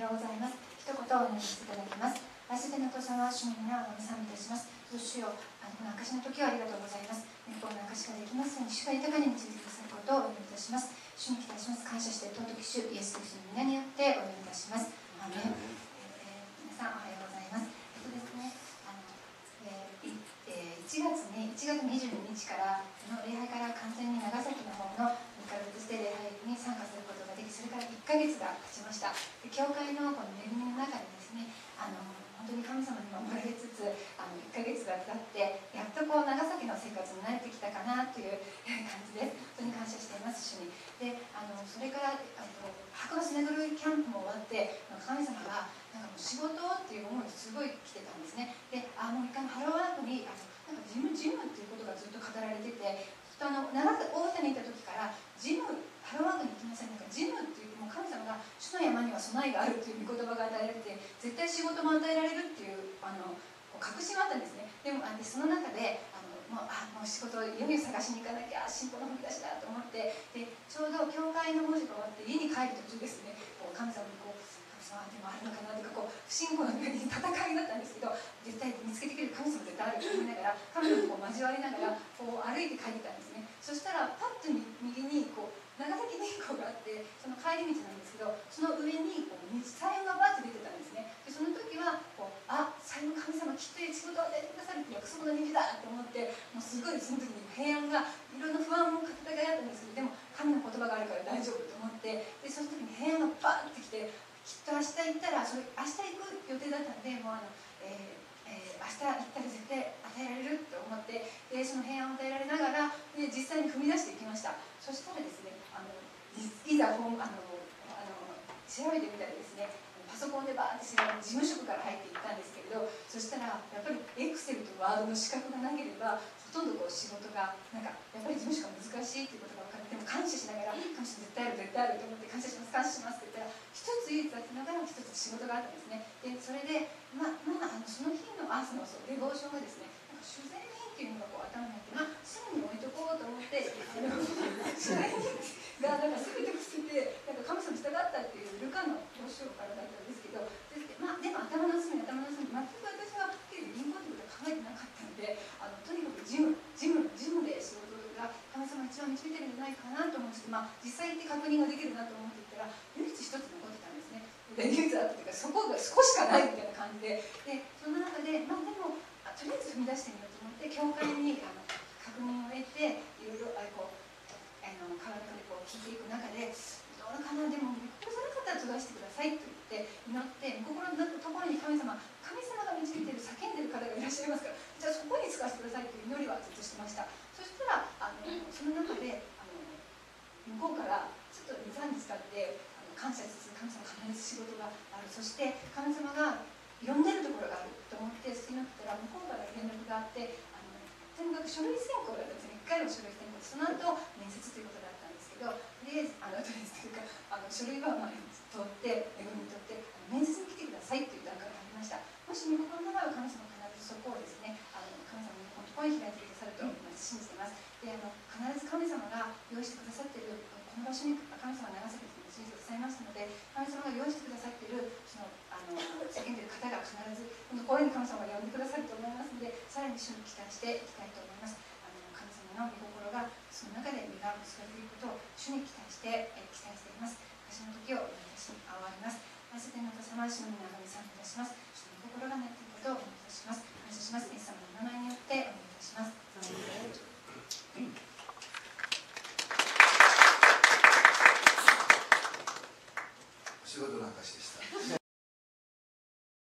ようございます。一言お願いしていただきます。愛する天の父様、主の皆をお賛美いたします。どうしよう、この証の時をありがとうございます。日本の証ができますように、主が豊かに導いてくださることをお祈りいたします。主に期待します。感謝して尊き主イエス・キリストの皆によってお祈りいたします。アーメン。皆さんおはようございます。ですね、1月22日からの礼拝から完全に長崎の方の2ヶ月で礼拝に参加することができ、それから1ヶ月が経ちました。で教会のこの恵みの中にですね、本当に神様に守られつつ1ヶ月が経ってやっとこう長崎の生活に慣れてきたかなという感じです。本当に感謝しています。主にでそれから白のスネドルキャンプも終わって神様がなんかもう仕事っていう思いすごい来てたんですね。でもう一回ハローワークになんかジムっていうことがずっと語られてて、大分にいた時からハローワークに行きません。なんかジムっていうもう神様が主の山には備えがあるっていう御言葉が与えられて、絶対仕事も与えられるっていう確信があったんですね。でもその中でもう仕事をいよいよ探しに行かなきゃ、信仰の踏み出しだと思って、でちょうど教会の文字が終わって家に帰る途中ですね、神様にでもあるのかなとか不信仰の上に戦いだったんですけど、絶対見つけてくれる神様絶対あると思いながら、神様と交わりながら歩いて帰ってたんですね。そしたらパッと右に長崎銀行があって、その帰り道なんですけど、その上に彩雲がバーッと出てたんですね。でその時は彩雲神様きっと仕事を与えてくださるって約束の虹だと思って、もうすごいその時に平安がいろんな不安もかけたがあったんですけど、でも神の言葉があるから大丈夫と思って、でその時に平安がバーッてきて、きっと明日行ったら明日行く予定だったんで、もう明日行ったら絶対与えられると思って、でその平安を与えられながらで実際に踏み出していきました。そしたらですね、いざ調べてみたらですね、パソコンでバーって事務職から入っていったんですけれど、そしたらやっぱりエクセルとワードの資格がなければほとんど仕事がやっぱり事務職が難しいということが分かって、でも感謝しながら神様絶対ある絶対あると思って感謝しますって言ったら、一つ唯一あったのが一つ仕事があったんですね。でそれでその日の朝のデボーションがですね、主税人っていうのが頭にあって、すぐに置いとこうと思って主税人が全てを捨てて神様に従ったっていうルカの教師からだったんですけど、でも頭の隅全く私は銀行ということは考えてなかったので、とにかくジムで仕事が神様一番導いてるんじゃないかなと思って、実際に確認ができるなと思っていったら唯一一つ残ってたんですね。唯一あったというか、そこが少しかないみたいな感じで、その中ででもとりあえず踏み出してみようと思って教会に確認を得て、いろいろ体で聞いていく中で、どうかな、でもここじゃなかったら閉ざしてくださいと言って祈って、心のところに神様が導いている叫んでいる方がいらっしゃいますから、じゃあそこに使わせてくださいという祈りはずっとしてました。そしたらその中で向こうからちょっと 2,3 日経って感謝しつつ、神様必ず仕事がある、そして神様が呼んでるところがあると思って祈ったら、向こうから連絡があって、とにかく書類選考だったんですね。1回の書類選考、その後面接ということだったんですけど、とりあえずというか書類は通って恵みにとって面接に来てくださいという段階がありました。もし見心ならば神様は必ずそこをですね、神様に本当に開いてくださると信じています。で必ず神様が用意してくださっているこの場所に神様が長崎に信じてくださいますので、神様が用意してくださっているその叫んでいる方が必ずこの声に神様が呼んでくださると思いますので、さらに一緒に期待していきたいと思います。神様の御心がその中で実が結ばれていくことを主に期待しています。私の時をお願いし終わります。愛する天の父様、主の皆を賛美いたします。主の御心がなっていくことをお願いいたします。感謝します。イエス様の名